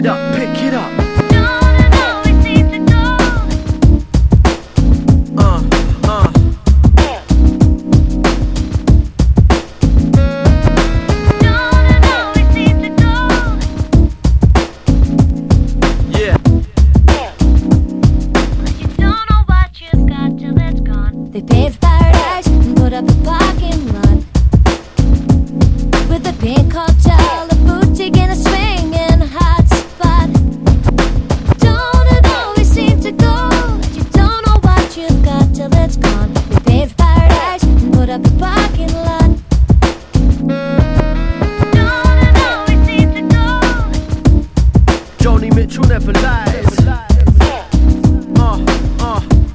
Pick it up. They paved paradise and put up a parking lot with a pink hotel, a boutique and a swinging hot spot. Don't it always seem to go that you don't know what you've got till it's gone? They paved paradise and put up a parking lot. Don't it always seem to go? Joni Mitchell never lies.